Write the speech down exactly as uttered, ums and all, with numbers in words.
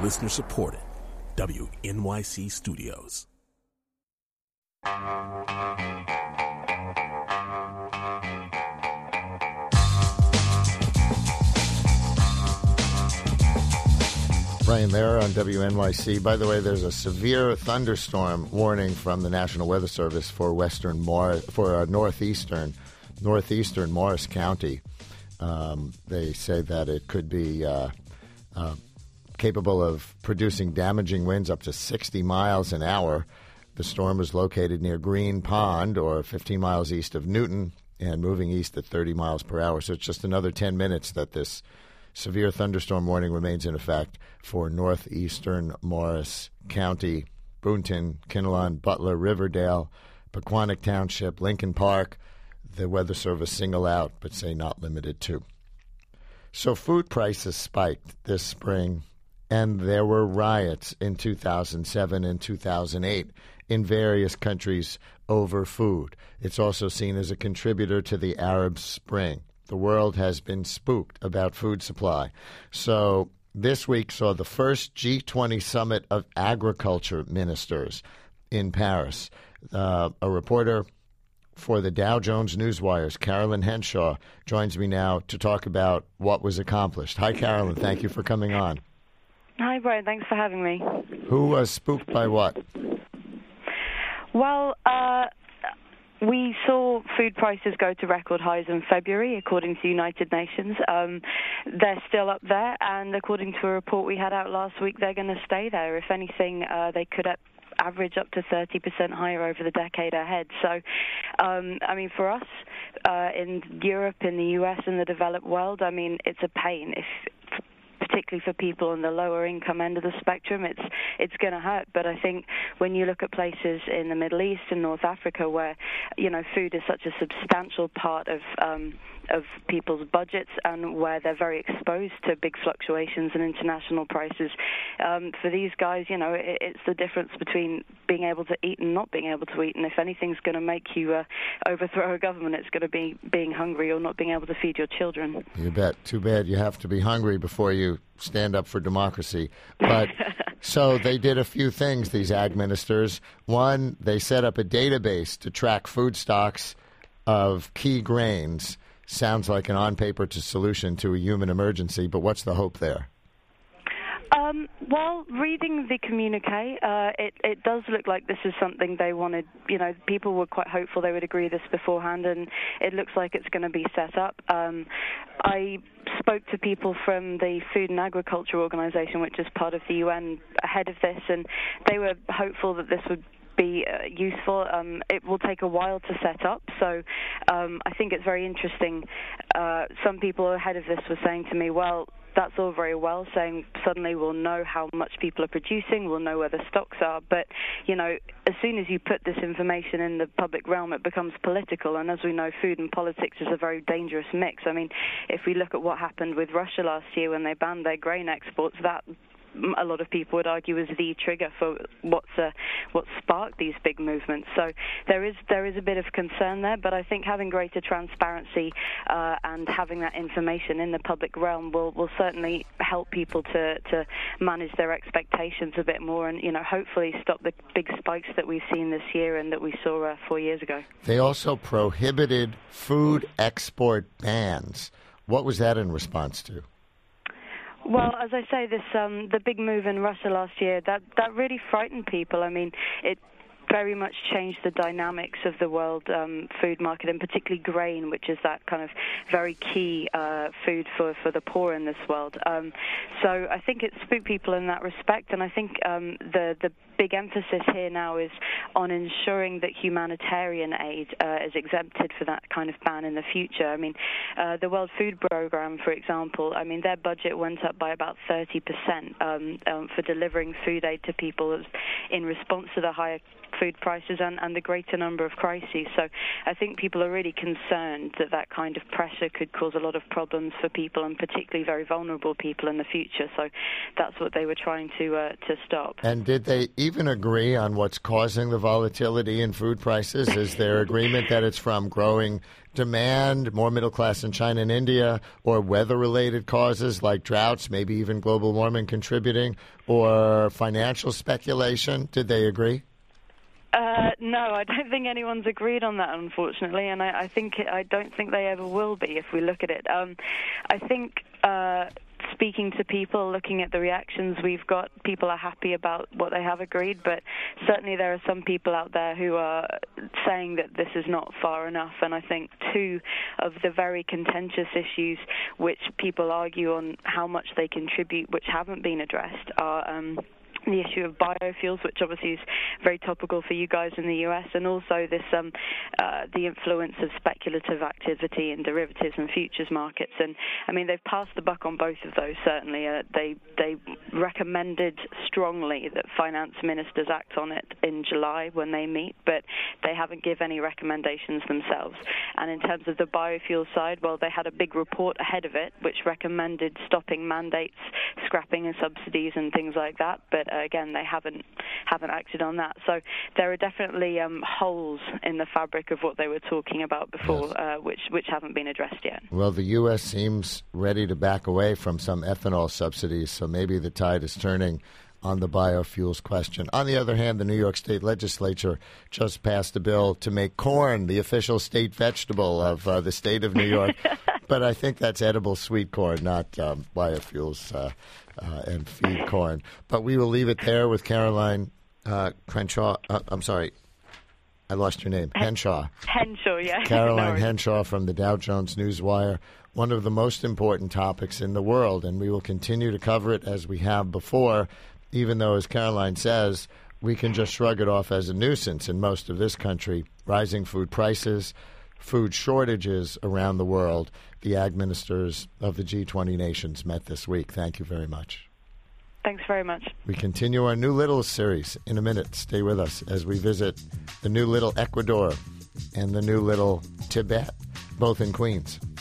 Listener supported. W N Y C Studios. Brian there on W N Y C. By the way, there's a severe thunderstorm warning from the National Weather Service for western Mor- for uh, northeastern northeastern Morris County. Um, they say that it could be uh, uh, capable of producing damaging winds up to sixty miles an hour. The storm is located near Green Pond, or fifteen miles east of Newton, and moving east at thirty miles per hour. So it's just another ten minutes that this severe thunderstorm warning remains in effect for northeastern Morris County, Boonton, Kinnelon, Butler, Riverdale, Pequannock Township, Lincoln Park. The Weather Service single out, but say not limited to. So food prices spiked this spring, and there were riots in two thousand seven and two thousand eight in various countries over food. It's also seen as a contributor to the Arab Spring. The world has been spooked about food supply. So this week saw the first G twenty summit of agriculture ministers in Paris. Uh, a reporter for the Dow Jones Newswires, Carolyn Henshaw, joins me now to talk about what was accomplished. Hi, Carolyn. Thank you for coming on. Hi, Brian. Thanks for having me. Who was spooked by what? Well, uh... we saw food prices go to record highs in February, according to the United Nations. Um, they're still up there, and according to a report we had out last week, they're going to stay there. If anything, uh, they could a- average up to thirty percent higher over the decade ahead. So, um, I mean, for us uh, in Europe, in the U S, in the developed world, I mean, it's a pain. If particularly for people on the lower income end of the spectrum, it's it's going to hurt. But I think when you look at places in the Middle East and North Africa where, you know, food is such a substantial part of um, of people's budgets and where they're very exposed to big fluctuations in international prices, um, for these guys, you know, it, it's the difference between being able to eat and not being able to eat. And if anything's going to make you uh, overthrow a government, it's going to be being hungry or not being able to feed your children. You bet. Too bad you have to be hungry before you stand up for democracy. But so they did a few things, these ag ministers. One, they set up a database to track food stocks of key grains. Sounds like an on-paper to solution to a human emergency, but what's the hope there? Um, well, reading the communique, uh, it, it does look like this is something they wanted. You know, people were quite hopeful they would agree this beforehand, and it looks like it's going to be set up. Um, I spoke to people from the Food and Agriculture Organization, which is part of the U N, ahead of this, and they were hopeful that this would be uh, useful. Um, it will take a while to set up, so um, I think it's very interesting. Uh, some people ahead of this were saying to me, well, that's all very well, saying suddenly we'll know how much people are producing, we'll know where the stocks are, but, you know, as soon as you put this information in the public realm, it becomes political, and as we know, food and politics is a very dangerous mix. I mean, if we look at what happened with Russia last year when they banned their grain exports, that a lot of people would argue is the trigger for what's uh, what sparked these big movements. So there is there is a bit of concern there, but I think having greater transparency uh, and having that information in the public realm will, will certainly help people to, to manage their expectations a bit more, and, you know, hopefully stop the big spikes that we've seen this year and that we saw uh, four years ago. They also prohibited food export bans. What was that in response to? Well, as I say, this um, the big move in Russia last year, that, that really frightened people. I mean, it very much changed the dynamics of the world um, food market, and particularly grain, which is that kind of very key uh, food for, for the poor in this world. Um, so I think it spooked people in that respect, and I think um, the, the big emphasis here now is on ensuring that humanitarian aid uh, is exempted for that kind of ban in the future. I mean, uh, the World Food Programme, for example, I mean, their budget went up by about thirty percent um, um, for delivering food aid to people in response to the higher food prices and, and the greater number of crises. So I think people are really concerned that that kind of pressure could cause a lot of problems for people, and particularly very vulnerable people in the future. So that's what they were trying to uh, to stop. And did they even agree on what's causing the volatility in food prices? Is there agreement that it's from growing demand, more middle class in China and India, or weather-related causes like droughts, maybe even global warming contributing, or financial speculation? Did they agree? Uh, no, I don't think anyone's agreed on that, unfortunately, and I, I think it, I don't think they ever will be if we look at it. Um, I think uh, speaking to people, looking at the reactions we've got, people are happy about what they have agreed, but certainly there are some people out there who are saying that this is not far enough, and I think two of the very contentious issues which people argue on how much they contribute, which haven't been addressed, are um, the issue of biofuels, which obviously is very topical for you guys in the U S, and also this um, uh, the influence of speculative activity in derivatives and futures markets. And I mean, they've passed the buck on both of those. Certainly, uh, they they recommended strongly that finance ministers act on it in July when they meet, but they haven't given any recommendations themselves. And in terms of the biofuel side, well, they had a big report ahead of it which recommended stopping mandates, scrapping of subsidies, and things like that. But Uh, again, they haven't haven't acted on that. So there are definitely um, holes in the fabric of what they were talking about before, yes. uh, which which haven't been addressed yet. Well, the U S seems ready to back away from some ethanol subsidies, so maybe the tide is turning on the biofuels question. On the other hand, the New York State Legislature just passed a bill to make corn the official state vegetable of uh, the state of New York. But I think that's edible sweet corn, not um, biofuels uh, uh, and feed corn. But we will leave it there with Caroline uh, Crenshaw. Uh, I'm sorry. I lost your name. Henshaw. Henshaw, yeah. Caroline no Henshaw from the Dow Jones Newswire. One of the most important topics in the world, and we will continue to cover it as we have before, even though, as Caroline says, we can just shrug it off as a nuisance in most of this country. Rising food prices, food shortages around the world. The ag ministers of the G twenty nations met this week. Thank you very much. Thanks very much. We continue our New Little series in a minute. Stay with us as we visit the New Little Ecuador and the New Little Tibet, both in Queens.